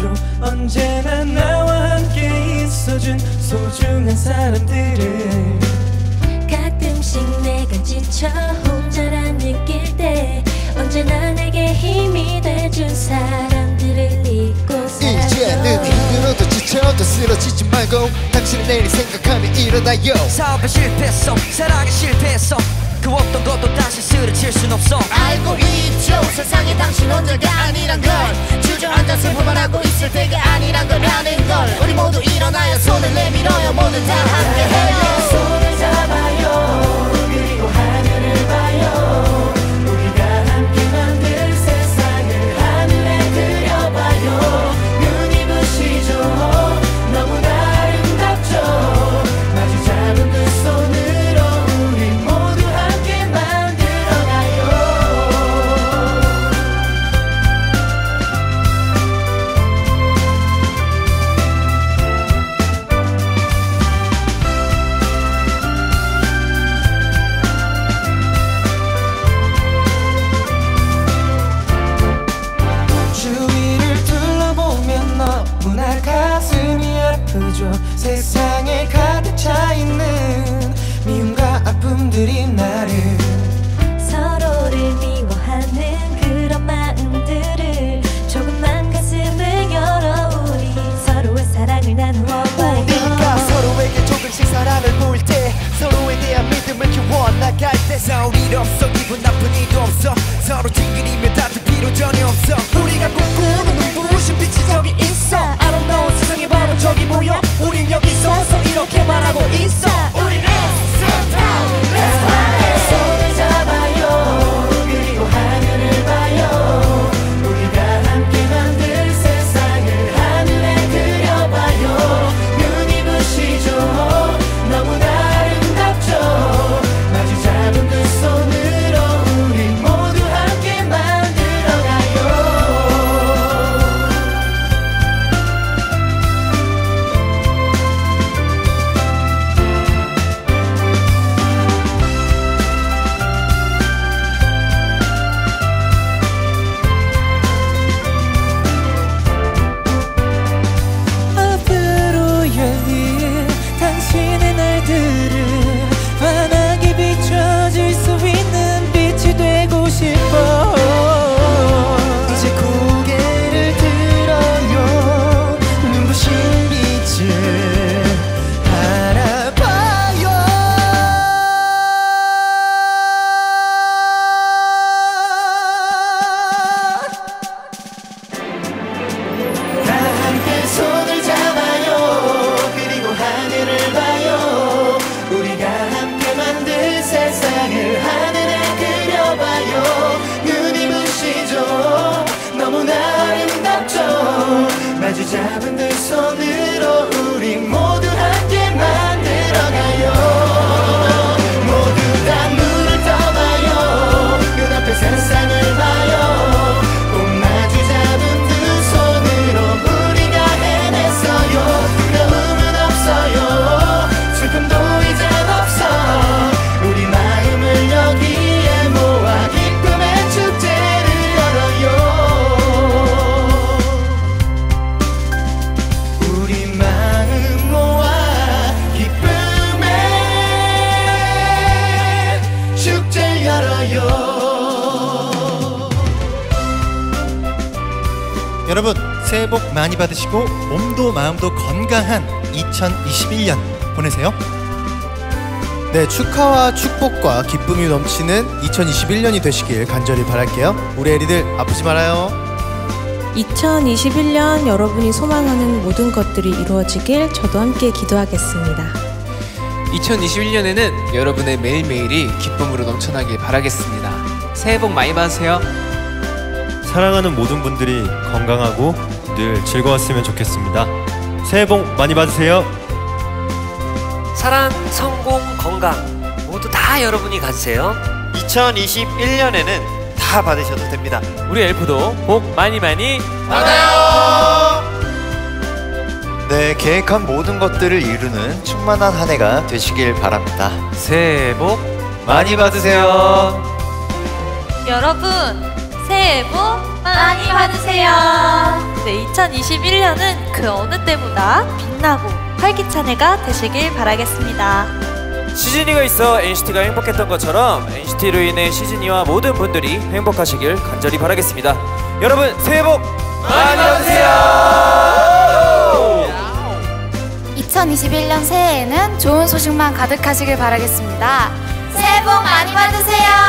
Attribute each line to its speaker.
Speaker 1: 안아줘. 언제나 나와 함께 있어준 소중한 사람들을.
Speaker 2: 가끔씩 내가 지쳐 혼자라 느낄 때 언제나 내게 힘이 돼준 사람들을 잊고 살아요.
Speaker 3: 이제는 힘들어도 지쳐도 쓰러지지 말고 당신의 내일 생각하며 일어나요.
Speaker 4: 사업에 실패했어, 사랑에 실패했어, 그 어떤 것도 다시 쓰러질 순 없어.
Speaker 3: 알고 있죠, 세상에 당신 혼자가 아니란 걸. 주저앉아 슬퍼만 하고 있을 때가 아니란 걸 아는 걸. 우리 모두 일어나요, 손을 내밀어요, 모두 다 함께 해요.
Speaker 1: 손을 잡아요, 그리고 하늘을 봐요. 우리가 함께 만들 세상을 하늘에 들여봐요. 눈이 부시죠, 너무나 아름답죠. 마주 잡은 두 손으로 우리 모두 함께 만들어가요. 주위를 둘러보면 너무나 가슴이 아프죠. 세상에 가득 차있는 미움과 아픔들이 나를.
Speaker 2: 서로를 미워하는 그런 마음들을 조금만 가슴을 열어 우리 서로의 사랑을 나누어봐요.
Speaker 3: 우리가 서로에게 조금씩 사랑을 보일 때, 서로에 대한 믿음을 키워나갈 때,
Speaker 4: 싸울 일 없어, 기분 나쁜 일도 없어, 서로 찡그리며 다툴 필요 전혀 없어.
Speaker 1: 우리가 꿈꾸는 눈부신 빛이 저기 있어. 아름다운 세상이 바로 저기 보여. 우린 여기 서서 이렇게 말하고 있어. 우린 손을 잡아요, 그리고 하늘을 봐요. 우리가 함께 만들 세상을 하늘에 그려봐요. 눈이 부시죠, 너무나 아름답죠. 마주 잡은 두 손으로 우리 모두 함께 만들어가요. 앞으로 열릴 당신의 날들을 환하게 비춰줄 수 있는 빛이 되고 싶어. 이제 고개를 들어요, 눈부신 빛을 바라봐요. 다 함께 손을 잡아요, 그리고 하늘을 봐요. 우리가 함께 만들 세상을 하늘에 그려봐요. 눈이 부시죠, 너무나 아름답죠. 마주 잡은 두 손으로 우리 모두 함께 만들어가요. 모두 다 눈을 떠봐요, 눈앞에 세상을 봐요. 꼭 마주 잡은 두 손으로 우리가 해냈어요. 두려움은 없어요, 슬픔도 이젠 없어. 우리 마음을 여기에 모아 기쁨의 축제를 열어요. 우리 마음 모아 기쁨의 축제 열어요.
Speaker 5: 여러분, 새해 복 많이 받으시고 몸도 마음도 건강한 2021년 보내세요.
Speaker 6: 네, 축하와 축복과 기쁨이 넘치는 2021년이 되시길 간절히 바랄게요. 우리 애리들 아프지 말아요.
Speaker 7: 2021년 여러분이 소망하는 모든 것들이 이루어지길 저도 함께 기도하겠습니다.
Speaker 8: 2021년에는 여러분의 매일매일이 기쁨으로 넘쳐나길 바라겠습니다. 새해 복 많이 받으세요.
Speaker 9: 사랑하는 모든 분들이 건강하고 늘 즐거웠으면 좋겠습니다. 새해 복 많이 받으세요.
Speaker 10: 사랑, 성공, 건강 모두 다 여러분이 가지세요.
Speaker 11: 2021년에는 다 받으셔도 됩니다.
Speaker 8: 우리 엘프도 복 많이
Speaker 11: 받아요. 네, 계획한 모든 것들을 이루는 충만한 한 해가 되시길 바랍니다.
Speaker 8: 새해 복
Speaker 11: 많이 받으세요.
Speaker 12: 여러분,
Speaker 2: 새해 복 많이 받으세요. 네, 2021년은 그 어느 때보다 빛나고 활기찬 해가 되시길 바라겠습니다.
Speaker 12: 시즈니가 있어 NCT가 행복했던 것처럼 NCT로 인해 시즈니와 모든 분들이 행복하시길 간절히 바라겠습니다. 여러분 새해 복 많이 받으세요.
Speaker 13: 2021년 새해에는 좋은 소식만 가득하시길 바라겠습니다. 새해 복 많이 받으세요.